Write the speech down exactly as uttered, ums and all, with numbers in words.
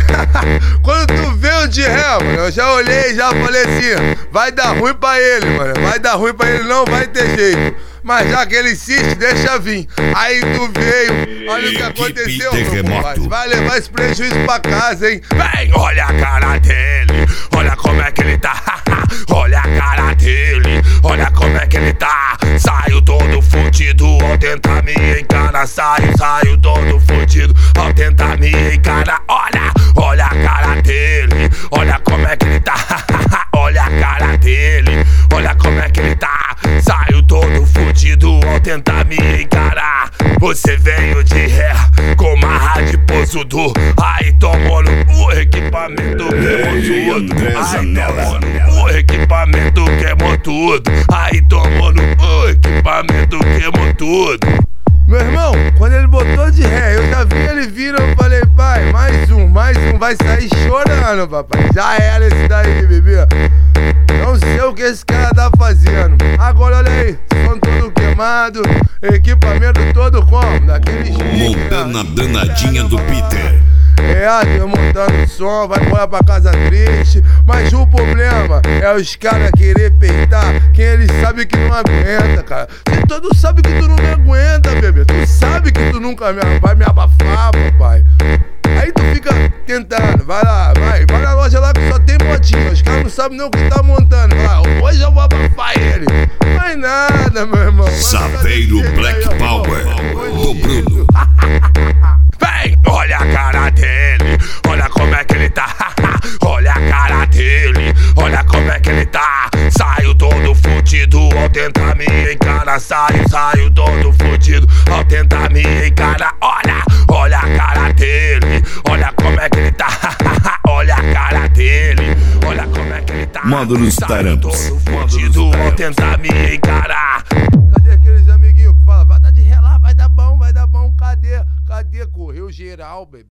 Quando tu veio de ré, mano, eu já olhei e já falei assim, vai dar ruim pra ele, mano. Vai dar ruim pra ele, não vai ter jeito. Mas já que ele insiste, deixa vir. Aí tu veio, olha o que aconteceu, meu compadre. Vai levar esse prejuízo pra casa, hein? Vem, olha a cara dele, olha como é que ele tá. Olha a cara dele, olha como é que ele tá. Saio todo fudido ao tentar me encarar. Saio, saio todo fudido ao tentar me encarar. Olha, olha a cara dele, olha como é que ele tá. Olha a cara dele, olha como é que ele tá. Saio todo fudido ao tentar me encarar. Você veio de ré com marra de posudo. Aí tomou no equipamento, queimou tudo. Aí tomou no equipamento, queimou tudo. Aí tomou no equipamento, queimou tudo. Meu irmão, quando ele botou de ré, eu já vi ele vindo, eu falei, pai, mais um, mais um, vai sair chorando, papai. Já era esse daí, bebê. Não sei o que esse cara tá fazendo. Agora olha aí, som todo queimado, equipamento todo como? Daquele jeito. Montando a danadinha do Peter. É, tô montando o som, vai embora pra casa triste. Mas o problema é os caras querer peitar quem eles sabem que não aguenta, cara. Você todo sabe que tu não me aguenta, bebê. Tu sabe que tu nunca me, vai me abafar, papai. Aí tu fica tentando, vai lá, vai, vai na loja lá que só tem modinha. Os caras não sabem nem o que tá montando. Vai, hoje eu vou abafar ele. Não é nada, meu irmão. Saveiro Black Power do Bruno. Vem, olha a cara dele, olha como é que ele tá. Olha a cara dele, olha como é que ele tá. Saio todo fudido ao tentar me encarar. Saio, saio todo fudido ao tentar me encarar. Olha, olha a cara dele, olha como é que ele tá. Olha a cara dele, olha como é que ele tá. Módulos Taramps. Todo fudido ao tentar me encarar. Cadê aqueles amiguinhos que falam, vai dar de ré lá, vai dar bom, vai dar bom, cadê? Cadê? Correu geral, bebê.